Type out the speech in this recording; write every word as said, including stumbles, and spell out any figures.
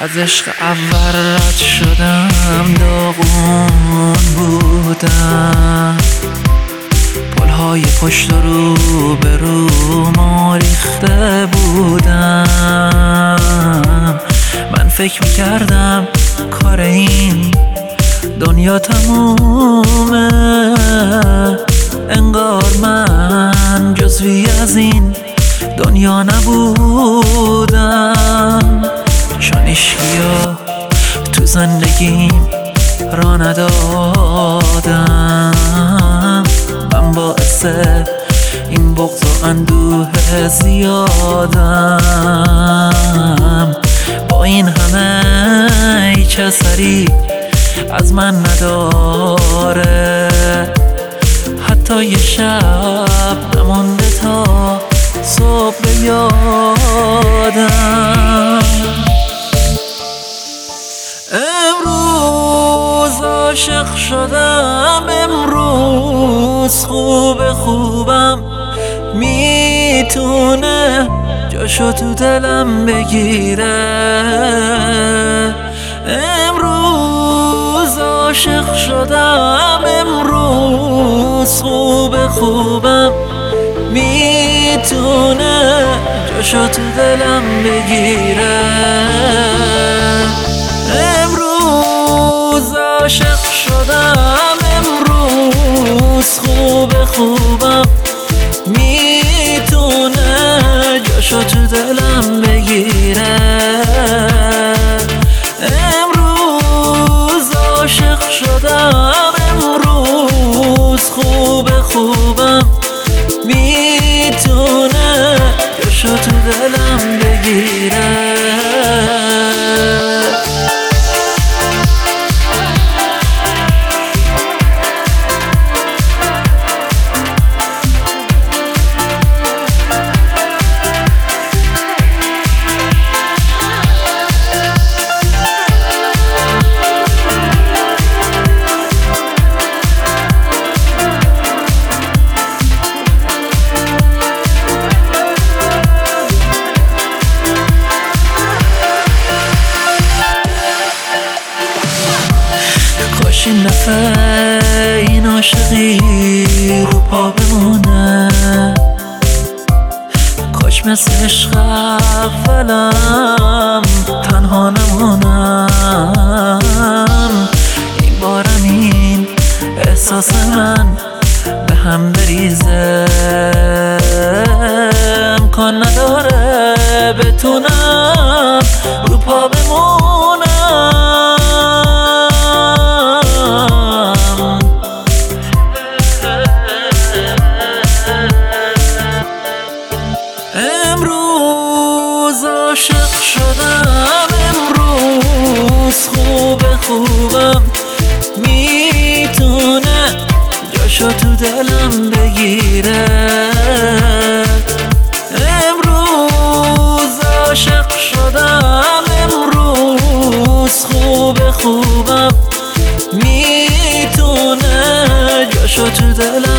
از عشق اول رد شدم، داغون بودم، پلهای پشت رو به رو ما ریخته بودم. من فکر میکردم کار این دنیا تمومه، انگار من جزوی از این دنیا نبودم. چون عشقیا تو زندگیم را ندادم، من باعث این بغض و اندوه زیادم. با این همه هیچ اثری از من نداره، حتی یه شب نمونده تا صبح به یادم. امروز عاشق شدم، امروز خوب خوبم میتونه جاشو تو دلم بگیره. امروز عاشق شدم، امروز خوب خوبم میتونه جاشو تو دلم بگیره. امروز عاشق شدم، امروز خوب خوبم میتونه جاشو تو دلم بگیره. امروز عاشق شدم، امروز خوب خوبم میتونه جاشو تو دلم بگیره. این دفعه این عاشقی رو پا بمونه، کاش مثل عشق اولم تنها نمونم. این بارم این احساس من به هم بریزه، امکان نداره بتونم رو پا بمونم. امروز عاشق شدم، امروز خوب خوبم میتونه جاشو تو دلم بگیره. امروز عاشق شدم، امروز خوب خوبم میتونه جاشو تو دلم